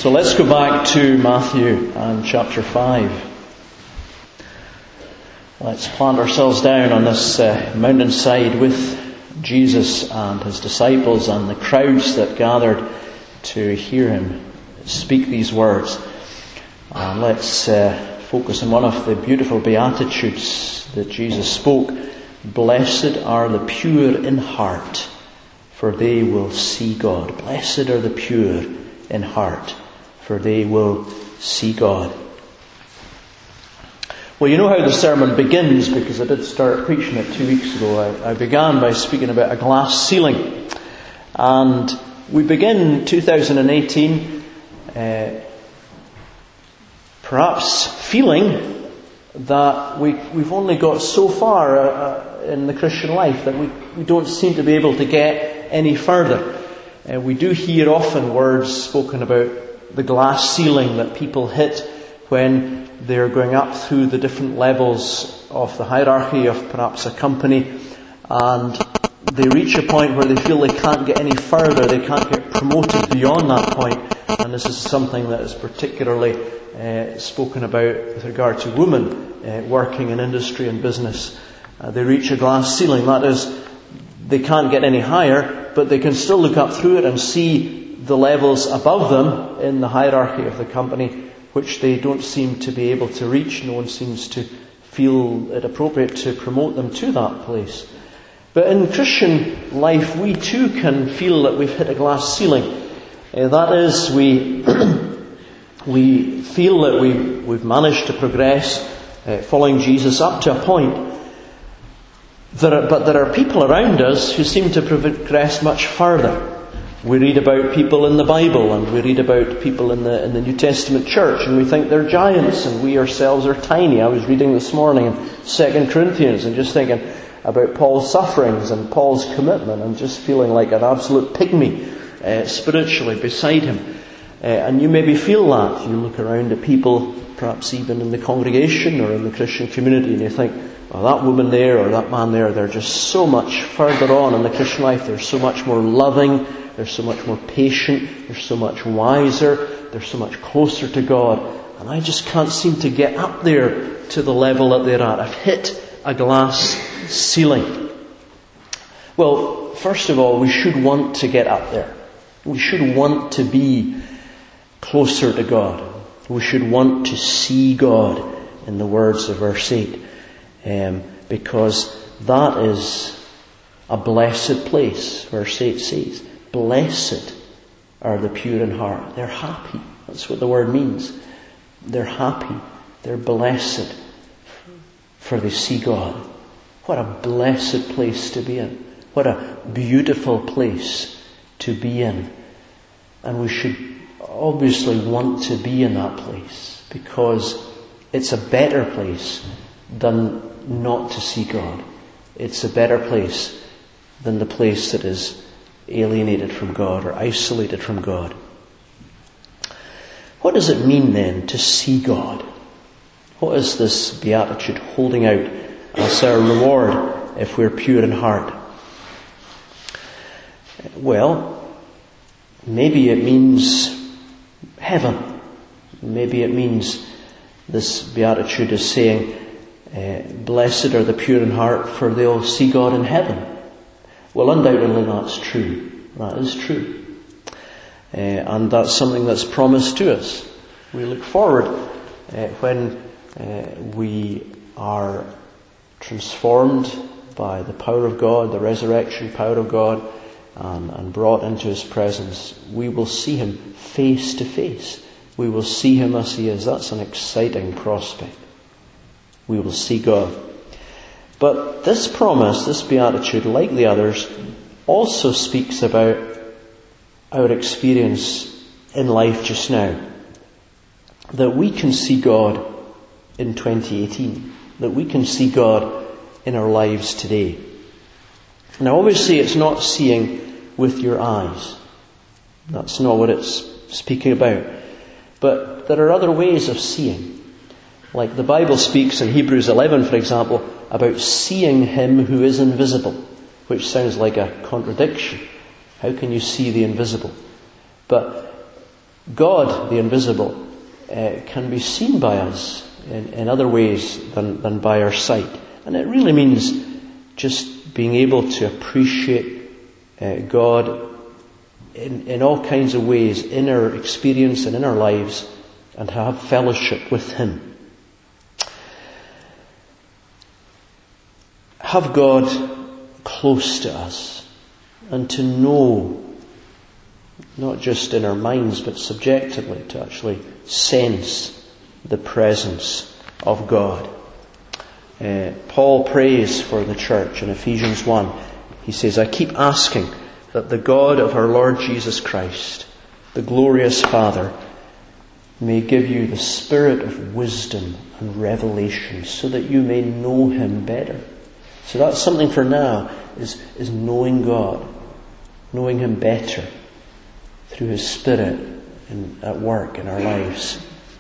So let's go back to Matthew and chapter 5. Let's plant ourselves down on this mountainside with Jesus and his disciples and the crowds that gathered to hear him speak these words. And let's focus on one of the beautiful Beatitudes that Jesus spoke. Blessed are the pure in heart, for they will see God. Blessed are the pure in heart, for they will see God. Well, you know how the sermon begins, because I did start preaching it 2 weeks ago. I began by speaking about a glass ceiling. And we begin 2018 perhaps feeling that we've only got so far in the Christian life, that we don't seem to be able to get any further. We do hear often words spoken about the glass ceiling that people hit when they're going up through the different levels of the hierarchy of perhaps a company, and they reach a point where they feel they can't get any further, they can't get promoted beyond that point. And this is something that is particularly spoken about with regard to women working in industry and business. They reach a glass ceiling, that is, they can't get any higher, but they can still look up through it and see the levels above them in the hierarchy of the company, which they don't seem to be able to reach. No one seems to feel it appropriate to promote them to that place. But in Christian life, we too can feel that we've hit a glass ceiling. That is, we feel that we've managed to progress following Jesus up to a point. But there are people around us who seem to progress much further. We read about people in the Bible, and we read about people in the New Testament church, and we think they're giants, and we ourselves are tiny. I was reading this morning in 2 Corinthians and just thinking about Paul's sufferings and Paul's commitment, and just feeling like an absolute pygmy spiritually beside him. And you maybe feel that. You look around at people, perhaps even in the congregation or in the Christian community, and you think, oh, that woman there or that man there, they're just so much further on in the Christian life. They're so much more loving. They're so much more patient. They're so much wiser. They're so much closer to God. And I just can't seem to get up there to the level that they're at. I've hit a glass ceiling. Well, first of all, we should want to get up there. We should want to be closer to God. We should want to see God, in the words of verse 8. Because that is a blessed place. Verse 8 says, blessed are the pure in heart. They're happy. That's what the word means. They're happy. They're blessed, for they see God. What a blessed place to be in. What a beautiful place to be in. And we should obviously want to be in that place, because it's a better place than not to see God. It's a better place than the place that is alienated from God or isolated from God. What does it mean then to see God? What is this beatitude holding out as our reward if we're pure in heart? Well, maybe it means heaven. Maybe it means this beatitude is saying, blessed are the pure in heart, for they'll see God in heaven. Well, undoubtedly that's true. That is true. And that's something that's promised to us. We look forward when we are transformed by the power of God, the resurrection power of God, and brought into His presence. We will see Him face to face. We will see Him as He is. That's an exciting prospect. We will see God. But this promise, this beatitude, like the others, also speaks about our experience in life just now. That we can see God in 2018. That we can see God in our lives today. Now obviously it's not seeing with your eyes. That's not what it's speaking about. But there are other ways of seeing. Like the Bible speaks in Hebrews 11, for example, about seeing Him who is invisible, which sounds like a contradiction. How can you see the invisible? But God, the invisible, can be seen by us in other ways than by our sight. And it really means just being able to appreciate God in all kinds of ways in our experience and in our lives, and have fellowship with Him. Have God close to us, and to know, not just in our minds but subjectively, to actually sense the presence of God. Paul prays for the church in Ephesians 1. He says, I keep asking that the God of our Lord Jesus Christ, the glorious Father, may give you the spirit of wisdom and revelation so that you may know Him better. So that's something for now, is knowing God, knowing Him better through His Spirit at work in our lives.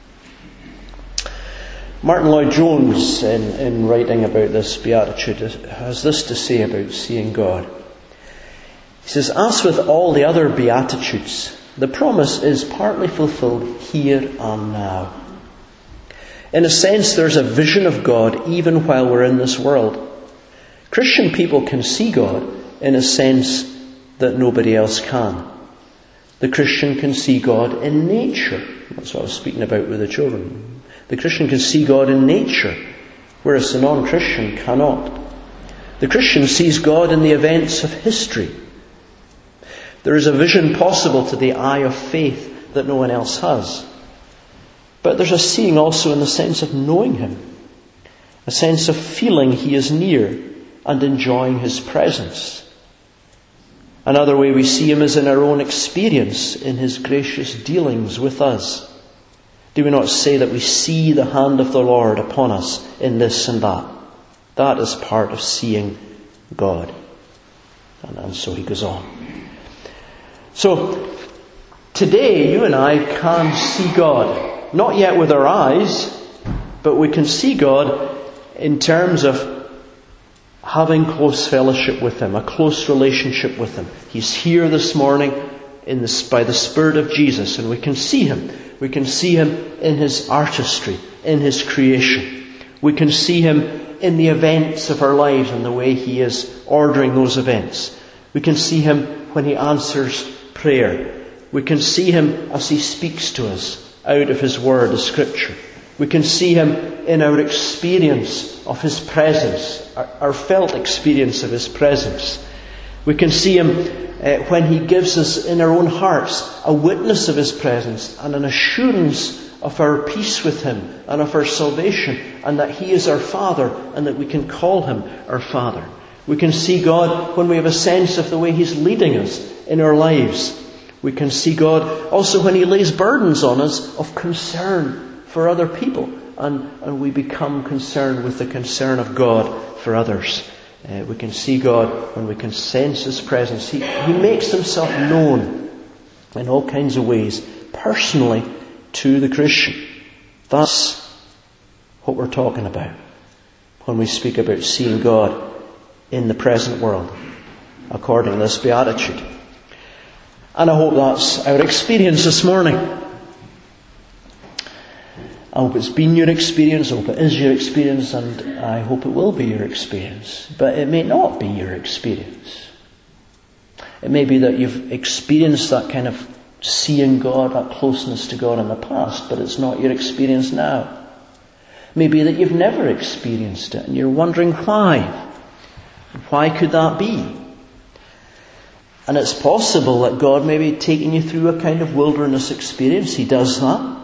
Martin Lloyd-Jones, in writing about this beatitude, has this to say about seeing God. He says, as with all the other beatitudes, the promise is partly fulfilled here and now. In a sense, there's a vision of God even while we're in this world. Christian people can see God in a sense that nobody else can. The Christian can see God in nature. That's what I was speaking about with the children. The Christian can see God in nature, whereas the non-Christian cannot. The Christian sees God in the events of history. There is a vision possible to the eye of faith that no one else has. But there's a seeing also in the sense of knowing Him, a sense of feeling He is near and enjoying His presence. Another way we see Him is in our own experience, in His gracious dealings with us. Do we not say that we see the hand of the Lord upon us in this and that? That is part of seeing God. And so he goes on. So, today you and I can see God. Not yet with our eyes, but we can see God in terms of having close fellowship with Him, a close relationship with Him. He's here this morning by the Spirit of Jesus, and we can see Him. We can see Him in His artistry, in His creation. We can see Him in the events of our lives and the way He is ordering those events. We can see Him when He answers prayer. We can see Him as He speaks to us out of His Word, the Scripture. We can see Him in our experience of His presence, our felt experience of His presence. We can see Him when He gives us in our own hearts a witness of His presence and an assurance of our peace with Him and of our salvation, and that He is our Father and that we can call Him our Father. We can see God when we have a sense of the way He's leading us in our lives. We can see God also when He lays burdens on us of concern for other people, and we become concerned with the concern of God for others. We can see God when we can sense His presence. He makes Himself known in all kinds of ways, personally, to the Christian. That's what we're talking about when we speak about seeing God in the present world, according to this beatitude. And I hope that's our experience this morning. I hope it's been your experience, I hope it is your experience, and I hope it will be your experience. But it may not be your experience. It may be that you've experienced that kind of seeing God, that closeness to God in the past, but it's not your experience now. It may be that you've never experienced it, and you're wondering why. Why could that be? And it's possible that God may be taking you through a kind of wilderness experience. He does that.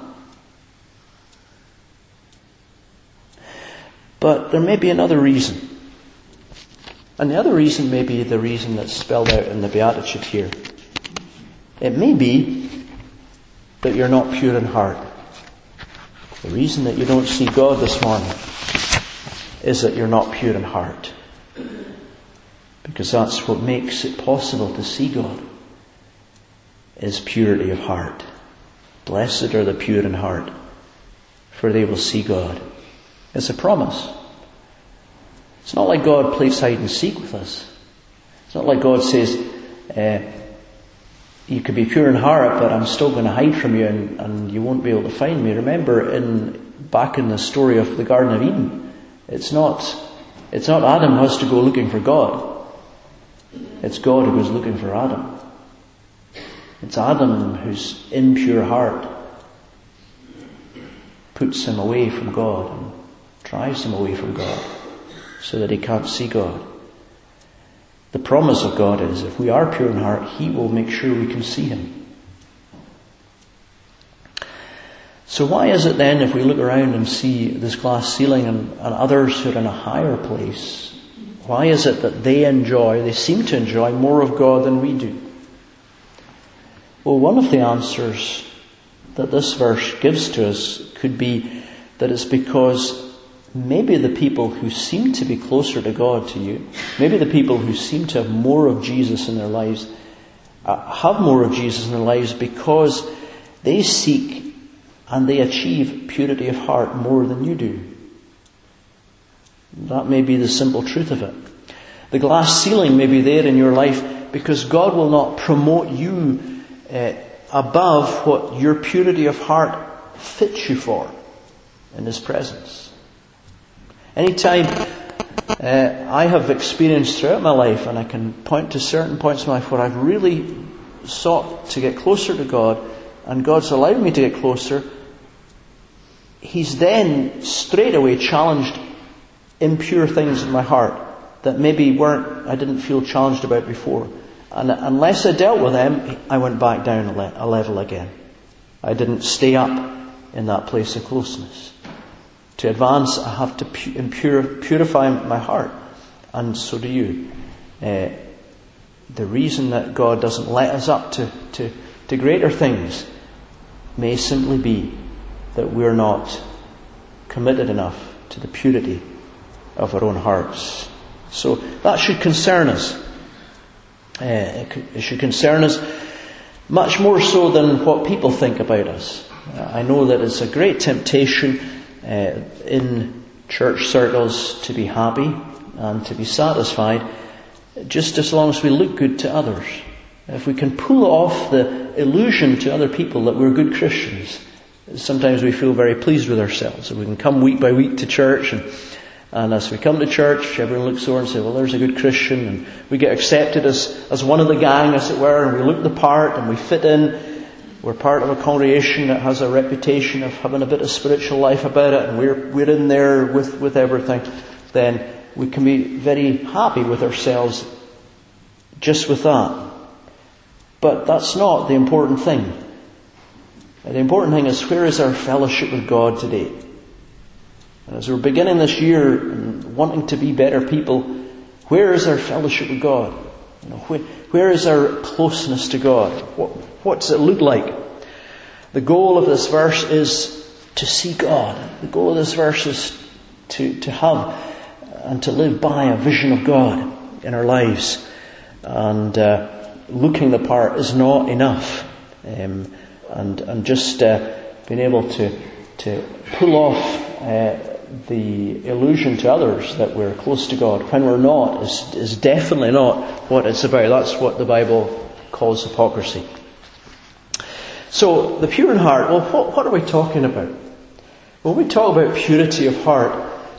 But there may be another reason. And the other reason may be the reason that's spelled out in the Beatitude here. It may be that you're not pure in heart. The reason that you don't see God this morning is that you're not pure in heart. Because that's what makes it possible to see God, is purity of heart. Blessed are the pure in heart, for they will see God. It's a promise. It's not like God plays hide and seek with us. It's not like God says, you could be pure in heart, but I'm still going to hide from you and you won't be able to find me. Remember, back in the story of the Garden of Eden, it's not Adam who has to go looking for God. It's God who goes looking for Adam. It's Adam whose impure heart puts him away from God and drives him away from God so that he can't see God. The promise of God is, if we are pure in heart, He will make sure we can see Him. So why is it then, if we look around and see this glass ceiling and others who are in a higher place, why is it that they seem to enjoy more of God than we do? Well, one of the answers that this verse gives to us could be that it's because maybe the people who seem to be closer to God to you, maybe the people who seem to have more of Jesus in their lives, have more of Jesus in their lives because they seek and they achieve purity of heart more than you do. That may be the simple truth of it. The glass ceiling may be there in your life because God will not promote you above what your purity of heart fits you for in His presence. Anytime I have experienced throughout my life, and I can point to certain points in my life where I've really sought to get closer to God, and God's allowed me to get closer, He's then straight away challenged impure things in my heart that maybe I didn't feel challenged about before. And unless I dealt with them, I went back down a level again. I didn't stay up in that place of closeness. To advance, I have to purify my heart. And so do you. The reason that God doesn't let us up to greater things may simply be that we're not committed enough to the purity of our own hearts. So that should concern us. It should concern us much more so than what people think about us. I know that it's a great temptation in church circles to be happy and to be satisfied just as long as we look good to others. If we can pull off the illusion to other people that we're good Christians, sometimes we feel very pleased with ourselves. If we can come week by week to church and as we come to church, everyone looks over and says, well, there's a good Christian, and we get accepted as one of the gang, as it were, and we look the part and we fit in. We're part of a congregation that has a reputation of having a bit of spiritual life about it, and we're in there with everything. Then we can be very happy with ourselves just with that. But that's not the important thing. The important thing is, where is our fellowship with God today? And as we're beginning this year and wanting to be better people, where is our fellowship with God? Where is our closeness to God? What does it look like? The goal of this verse is to see God. The goal of this verse is to have and to live by a vision of God in our lives. And looking the part is not enough. And just being able to pull off the illusion to others that we're close to God when we're not is definitely not what it's about. That's what the Bible calls hypocrisy. So, the pure in heart, well, what are we talking about? When we talk about purity of heart,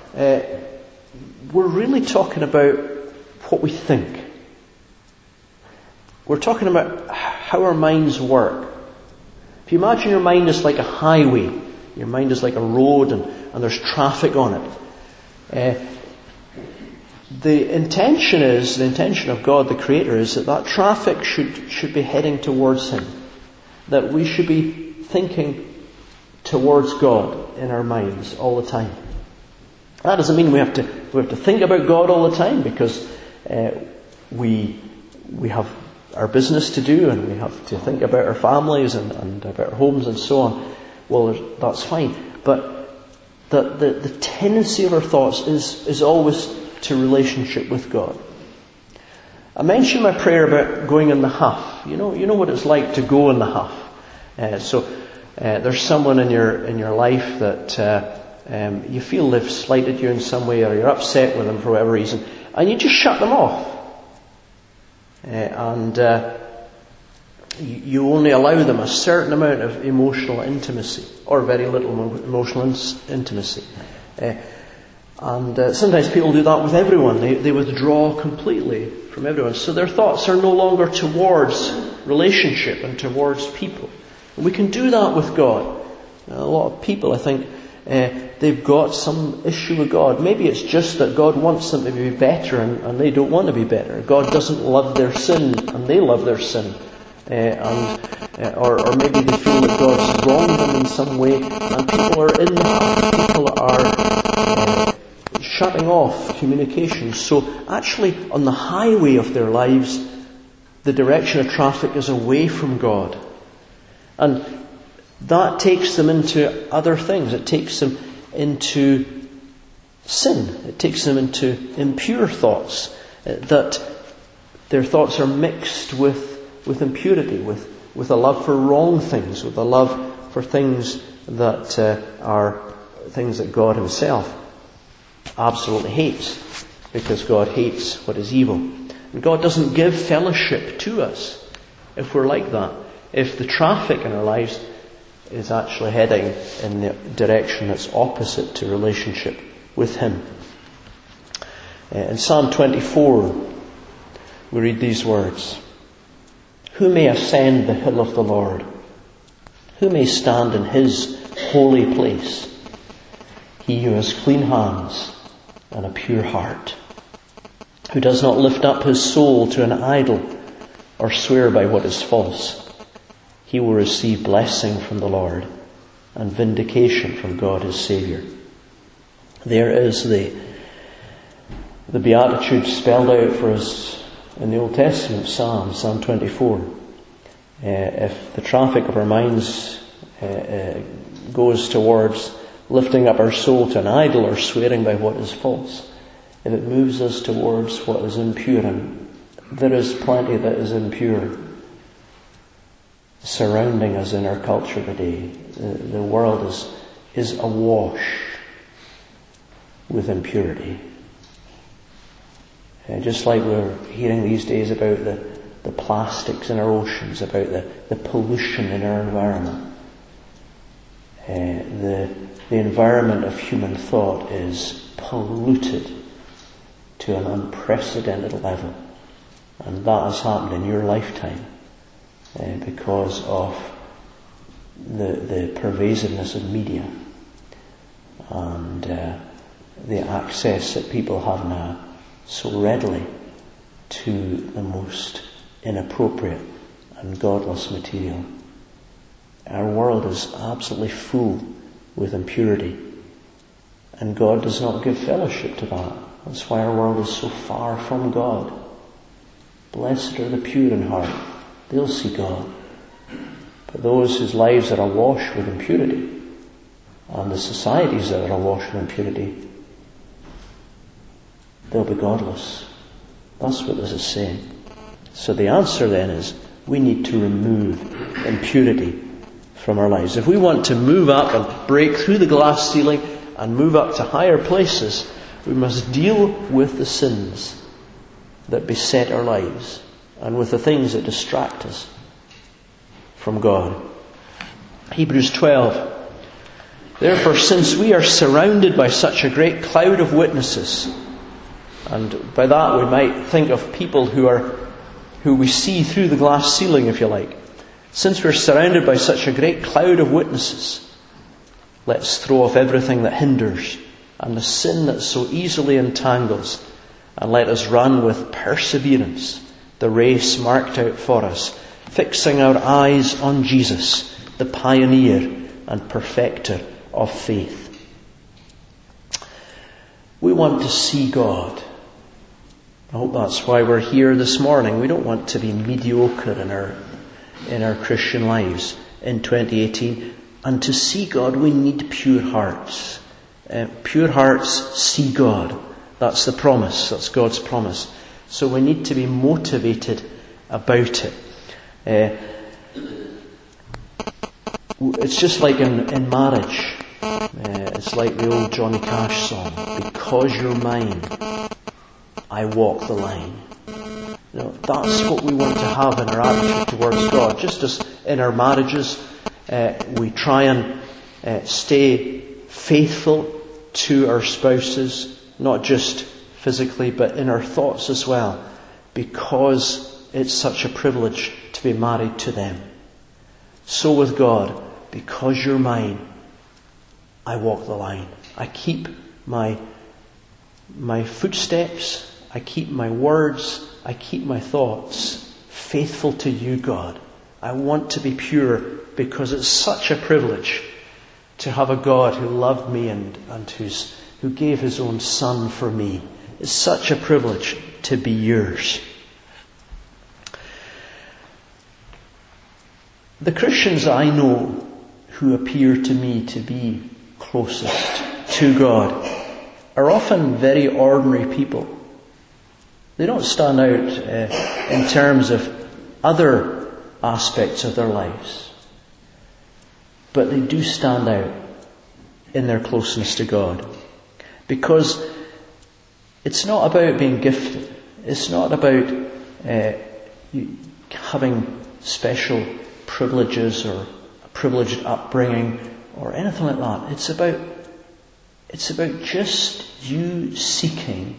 we're really talking about what we think. We're talking about how our minds work. If you imagine your mind is like a highway, your mind is like a road and there's traffic on it. The intention of God, the Creator, is that traffic should be heading towards Him. That we should be thinking towards God in our minds all the time. That doesn't mean we have to think about God all the time, because we have our business to do and we have to think about our families and about our homes and so on. Well, that's fine. But the tendency of our thoughts is always to relationship with God. I mentioned my prayer about going in the huff. You know what it's like to go in the huff. So there's someone in your life that you feel they've slighted you in some way, or you're upset with them for whatever reason, and you just shut them off. And you only allow them a certain amount of emotional intimacy, or very little emotional intimacy. And sometimes people do that with everyone. They withdraw completely from everyone. So their thoughts are no longer towards relationship and towards people. And we can do that with God. A lot of people, I think, they've got some issue with God. Maybe it's just that God wants them to be better and they don't want to be better. God doesn't love their sin and they love their sin. Or maybe they feel that God's wronged them in some way, and people are in that. People are shutting off communication. So actually, on the highway of their lives, the direction of traffic is away from God. And that takes them into other things. It takes them into sin. It takes them into impure thoughts. That their thoughts are mixed with impurity, with a love for wrong things, with a love for things that are things that God Himself absolutely hates, because God hates what is evil. And God doesn't give fellowship to us if we're like that. If the traffic in our lives is actually heading in the direction that's opposite to relationship with Him. In Psalm 24, we read these words: "Who may ascend the hill of the Lord? Who may stand in His holy place? He who has clean hands and a pure heart, who does not lift up his soul to an idol or swear by what is false. He will receive blessing from the Lord and vindication from God His Saviour." There is the beatitude spelled out for us in the Old Testament Psalm 24. If the traffic of our minds goes towards lifting up our soul to an idol or swearing by what is false, if it moves us towards what is impure, and there is plenty that is impure surrounding us in our culture today. The world is awash with impurity. Just like we're hearing these days about the plastics in our oceans, about the pollution in our environment. The environment of human thought is polluted to an unprecedented level. And that has happened in your lifetime because of the pervasiveness of media and the access that people have now so readily to the most inappropriate and godless material. Our world is absolutely full with impurity, and God does not give fellowship to that. That's why our world is so far from God. Blessed are the pure in heart, they'll see God. But those whose lives are awash with impurity, and the societies that are awash with impurity, they'll be godless. That's what this is saying. So the answer then is, we need to remove impurity from our lives. If we want to move up and break through the glass ceiling and move up to higher places, we must deal with the sins that beset our lives and with the things that distract us from God. Hebrews 12. "Therefore, since we are surrounded by such a great cloud of witnesses," and by that we might think of people who we see through the glass ceiling, if you like. "Since we're surrounded by such a great cloud of witnesses, let's throw off everything that hinders and the sin that so easily entangles, and let us run with perseverance the race marked out for us, fixing our eyes on Jesus, the pioneer and perfecter of faith." We want to see God. I hope that's why we're here this morning. We don't want to be mediocre in our Christian lives in 2018. And to see God, we need pure hearts. Pure hearts see God. That's the promise. That's God's promise. So we need to be motivated about it. It's just like in marriage. It's like the old Johnny Cash song, "Because you're mine, I walk the line." That's what we want to have in our attitude towards God. Just as in our marriages, we try and stay faithful to our spouses, not just physically, but in our thoughts as well, because it's such a privilege to be married to them. So with God, because you're mine, I walk the line. I keep my footsteps, I keep my words, I keep my thoughts faithful to you, God. I want to be pure because it's such a privilege to have a God who loved me and who gave his own Son for me. It's such a privilege to be yours. The Christians I know who appear to me to be closest to God are often very ordinary people. They don't stand out in terms of other aspects of their lives, but they do stand out in their closeness to God. Because it's not about being gifted. It's not about having special privileges or a privileged upbringing or anything like that. It's about just you seeking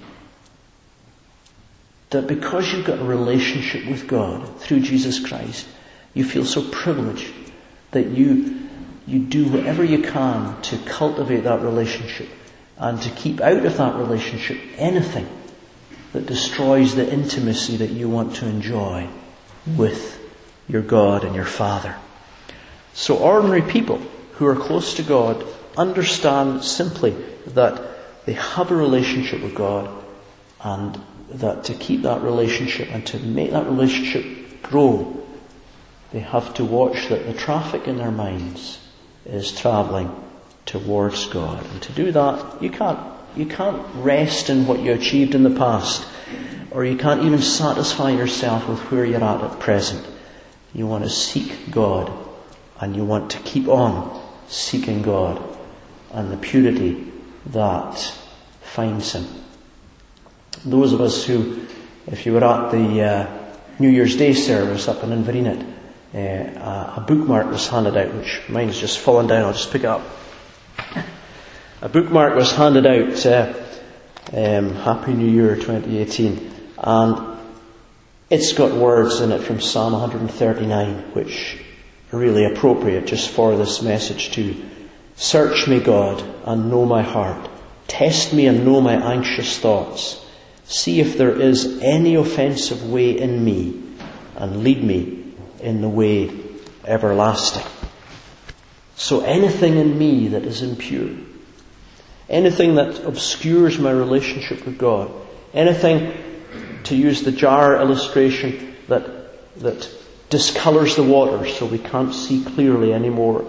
that because you've got a relationship with God through Jesus Christ, you feel so privileged that you do whatever you can to cultivate that relationship and to keep out of that relationship anything that destroys the intimacy that you want to enjoy with your God and your Father. So ordinary people who are close to God understand simply that they have a relationship with God, and that to keep that relationship and to make that relationship grow, they have to watch that the traffic in their minds is travelling towards God. And to do that, you can't rest in what you achieved in the past, or you can't even satisfy yourself with where you're at present. You want to seek God, and you want to keep on seeking God and the purity that finds Him. Those of us who, if you were at the New Year's Day service up in Inverness, a bookmark was handed out, which mine's just fallen down, I'll just pick it up. A bookmark was handed out, Happy New Year 2018, and it's got words in it from Psalm 139, which are really appropriate just for this message too. Search me, God, and know my heart. Test me and know my anxious thoughts. See if there is any offensive way in me, and lead me in the way everlasting. So anything in me that is impure, anything that obscures my relationship with God, anything, to use the jar illustration, that discolours the water so we can't see clearly anymore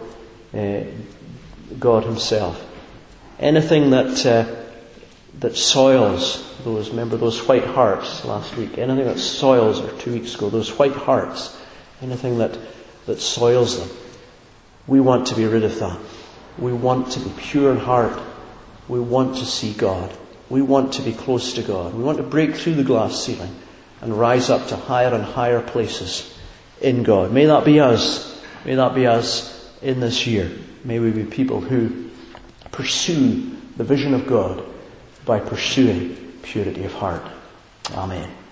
God Himself. Anything that soils those, remember those white hearts last week, anything that soils, or 2 weeks ago, those white hearts, anything that soils them, we want to be rid of that. We want to be pure in heart. We want to see God. We want to be close to God. We want to break through the glass ceiling and rise up to higher and higher places in God. May that be us. May that be us in this year. May we be people who pursue the vision of God by pursuing purity of heart. Amen.